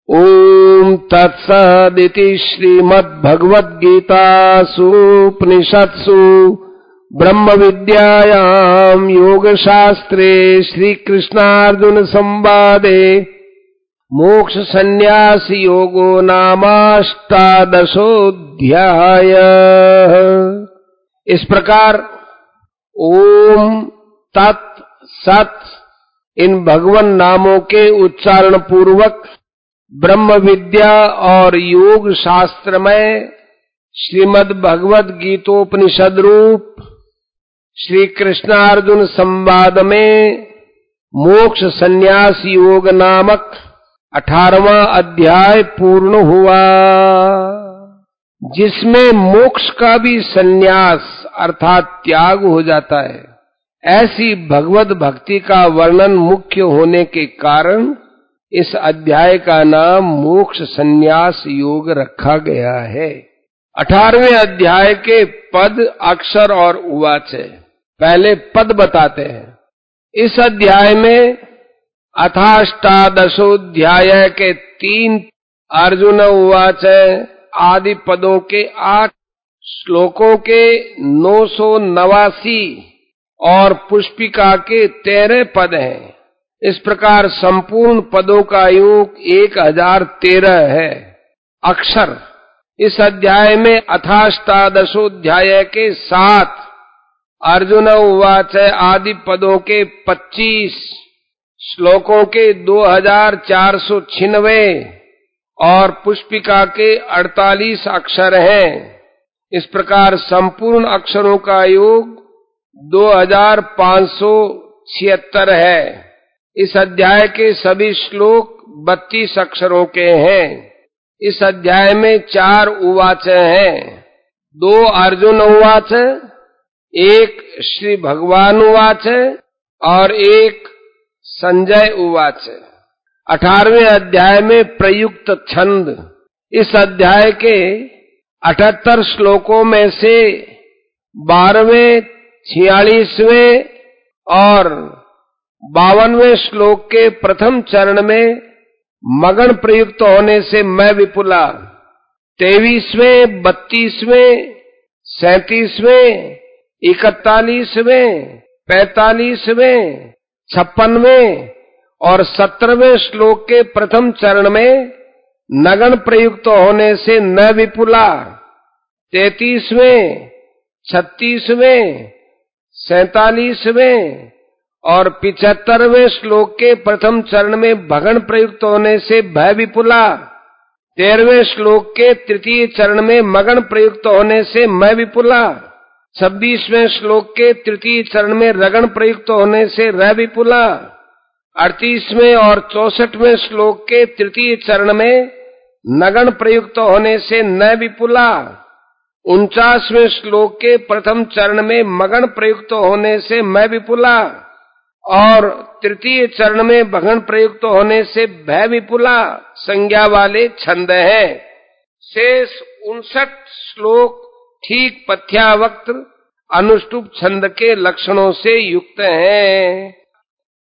ओम तत्सदिति श्रीमद्भगवद्गीतासूपनिषत्सु ब्रह्म विद्यायां योगशास्त्रे श्रीकृष्णार्जुन संवादे मोक्ष संन्यास योगो नामाष्टादशोऽध्याय। इस प्रकार ओम तत् सत इन भगवान नामों के उच्चारण पूर्वक ब्रह्म विद्या और योग शास्त्र में श्रीमद् भगवद गीतोपनिषद रूप श्री कृष्णार्जुन संवाद में मोक्ष संन्यास योग नामक 18वां अध्याय पूर्ण हुआ, जिसमें मोक्ष का भी संन्यास अर्थात त्याग हो जाता है। ऐसी भगवद भक्ति का वर्णन मुख्य होने के कारण इस अध्याय का नाम मोक्ष संन्यास योग रखा गया है। 18वें अध्याय के पद, अक्षर और उवाच है। पहले पद बताते हैं। इस अध्याय में अथाष्टादशोऽध्याय के 3 अर्जुन उवाच आदि पदों के 8 श्लोकों के 989 और पुष्पिका के 13 पद हैं। इस प्रकार संपूर्ण पदों का योग 1013 है। अक्षर इस अध्याय में अथाष्टादशोऽध्याय के 7 अर्जुन उवाच आदि पदों के 25 श्लोकों के 2496 और पुष्पिका के 48 अक्षर हैं। इस प्रकार संपूर्ण अक्षरों का योग 2576 है। इस अध्याय के सभी श्लोक 32 अक्षरों के हैं। इस अध्याय में 4 उवाच हैं। 2 अर्जुन उवाच, 1 श्री भगवान उवाच और 1 संजय उवाच। 18वें अध्याय में प्रयुक्त छंद। इस अध्याय के 78 श्लोकों में से 12वें, 46वें और 52वें श्लोक के प्रथम चरण में मगन प्रयुक्त होने से मैं विपुला, 23वें, 32वें, 37वें, 41वें, 45वें, 56वें और 17वें श्लोक के प्रथम चरण में नगन प्रयुक्त होने से न विपुला, 33वें, 36वें, 47वें और 75वें श्लोक के प्रथम चरण में भगन प्रयुक्त होने से भय विपुला, 13वें श्लोक के तृतीय चरण में मगन प्रयुक्त होने से मैं विपुला, 26वें श्लोक के तृतीय चरण में रगन प्रयुक्त होने से र विपुला, 38वें और 64वें श्लोक के तृतीय चरण में नगन प्रयुक्त होने से न विपुला, 49वें श्लोक के प्रथम चरण में मगन प्रयुक्त होने से मैं विपुला और तृतीय चरण में भगन प्रयुक्त होने से भय विपुला संज्ञा वाले छंद हैं। शेष 59 श्लोक ठीक पथ्यावक्त अनुष्टुप छंद के लक्षणों से युक्त हैं।